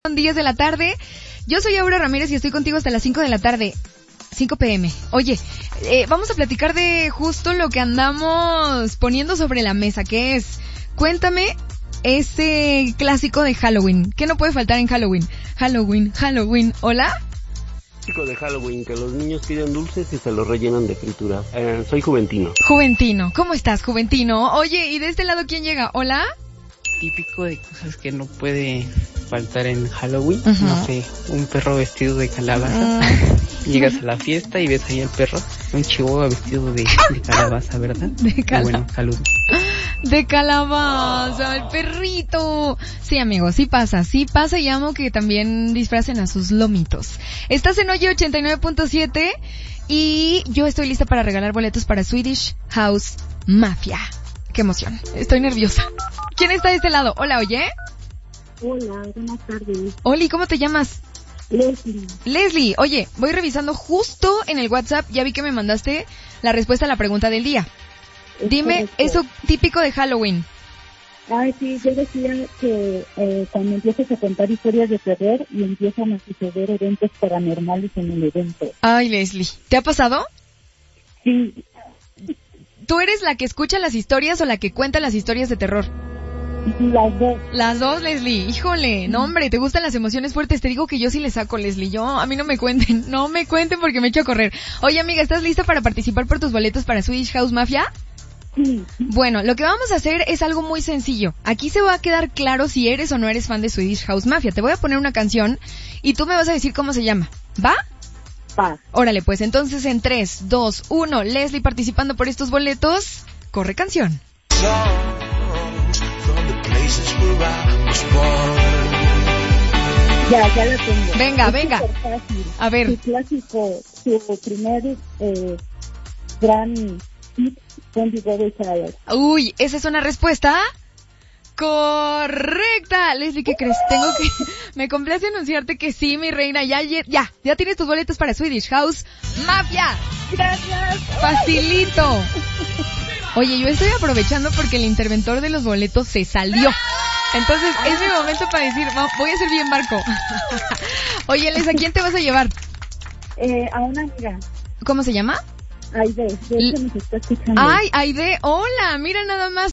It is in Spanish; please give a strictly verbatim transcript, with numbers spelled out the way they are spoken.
Son diez de la tarde. Yo soy Aura Ramírez y estoy contigo hasta las cinco de la tarde. cinco pe eme. Oye, eh, vamos a platicar de justo lo que andamos poniendo sobre la mesa, que es, cuéntame ese clásico de Halloween. ¿Qué no puede faltar en Halloween? Halloween, Halloween. ¿Hola? Clásico de Halloween, que los niños piden dulces y se los rellenan de fritura. Eh, soy Juventino. Juventino. ¿Cómo estás, Juventino? Oye, ¿y de este lado quién llega? ¿Hola? Típico de cosas que no puede faltar en Halloween. Uh-huh. No sé, un perro vestido de calabaza. Uh-huh. Llegas a la fiesta y ves ahí al perro, un chihuahua vestido de, de calabaza, ¿verdad? De calabaza. Bueno, saludos. De calabaza, el perrito. Sí, amigo, sí pasa, sí pasa y amo que también disfracen a sus lomitos. Estás en Oye ochenta y nueve punto siete y yo estoy lista para regalar boletos para Swedish House Mafia. Qué emoción, estoy nerviosa. ¿Quién está de este lado? Hola, oye. Hola, buenas tardes. Oli, ¿cómo te llamas? Leslie. Leslie, oye, voy revisando justo en el WhatsApp, ya vi que me mandaste la respuesta a la pregunta del día. Es Dime, correcto. eso típico de Halloween. Ay, sí, yo decía que eh, cuando empiezas a contar historias de terror y empiezan a suceder eventos paranormales en el evento. Ay, Leslie, ¿te ha pasado? Sí. ¿Tú eres la que escucha las historias o la que cuenta las historias de terror? Las dos. Las dos, Leslie. Híjole, no hombre, ¿te gustan las emociones fuertes? Te digo que yo sí le saco, Leslie. Yo, a mí no me cuenten, no me cuenten porque me echo a correr. Oye, amiga, ¿estás lista para participar por tus boletos para Swedish House Mafia? Sí. Bueno, lo que vamos a hacer es algo muy sencillo. Aquí se va a quedar claro si eres o no eres fan de Swedish House Mafia. Te voy a poner una canción y tú me vas a decir cómo se llama. ¿Va? Va. Órale, pues entonces en tres, dos, uno, Leslie participando por estos boletos. Corre canción. Ya, ya la tengo. Venga, es venga. Fácil. A ver. Su clásico, su primer eh, gran hit, Don't You Go Away Child. Uy, ¿esa es una respuesta? Correcta. Leslie, ¿qué crees? Tengo que... Me complace anunciarte que sí, mi reina. Ya, ya, ya tienes tus boletos para Swedish House Mafia. Gracias. Facilito. Oye, yo estoy aprovechando porque el interventor de los boletos se salió. Entonces, es mi momento para decir, voy a ser bien barco. Oye, Les, ¿a quién te vas a llevar? Eh, a una amiga. ¿Cómo se llama? Aide, de hecho nos está escuchando. Ay, Aide, hola, mira nada más.